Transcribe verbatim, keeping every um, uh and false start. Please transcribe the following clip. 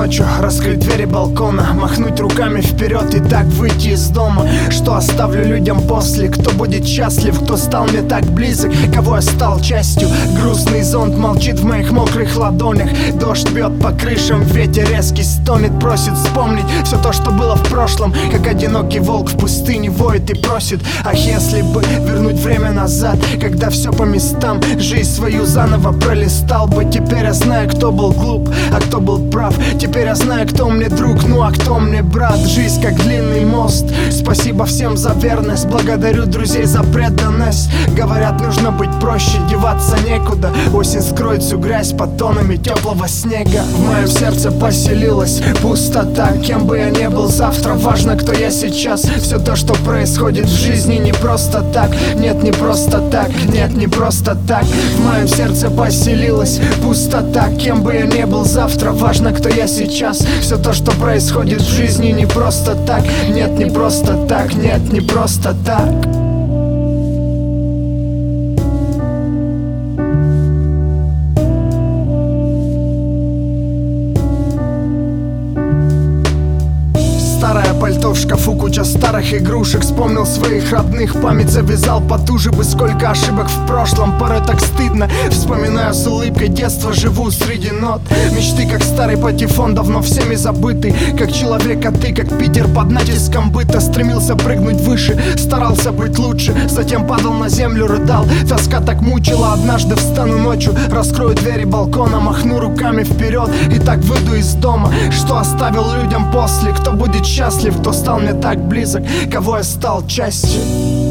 ночью раскрыть двери балкона, махнуть руками вперед и так выйти из дома. Что оставлю людям после? Кто будет счастлив? Кто стал мне так близок? Кого я стал частью? Грустный зонт молчит в моих мокрых ладонях. Дождь бьет по крышам, ветер резкий стонет, просит вспомнить все то, что было в прошлом. Как одинокий волк в пустыне воет и просит: ах, если бы вернуть время назад, когда все по местам, жизнь свою заново пролистал бы. Теперь я знаю, кто был глуп, а кто был прав. Теперь я знаю, кто мне друг, ну а кто мне брат. Жизнь как длинный мост. Спасибо всем за верность, благодарю друзей за преданность. Говорят, нужно быть проще, деваться некуда. Осень скроет всю грязь под тонами теплого снега. В моем сердце поселилась пустота. Кем бы я ни был завтра, важно, кто я сейчас. Все то, что происходит в жизни, не просто так. Нет, не просто так, нет, не просто так. В моем сердце поселилась пустота. Кем бы я ни был завтра, важно, кто я сейчас. Все то, что происходит в жизни, не просто так. Нет, не просто так, нет, не просто так. Старое пальто в шкафу, куча старых игрушек. Вспомнил своих родных, память завязал потуже бы. Сколько ошибок в прошлом, порой так стыдно. Вспоминаю с улыбкой детство, живу среди нот. Мечты, как старый патефон, давно всеми забытый. Как человек, а ты, как Питер под натиском быта. Стремился прыгнуть выше, старался быть лучше. Затем падал на землю, рыдал, тоска так мучила. Однажды встану ночью, раскрою двери балкона, махну руками вперед и так выйду из дома. Что оставил людям после? Кто будет счастлив, кто стал мне так близок, кого я стал частью?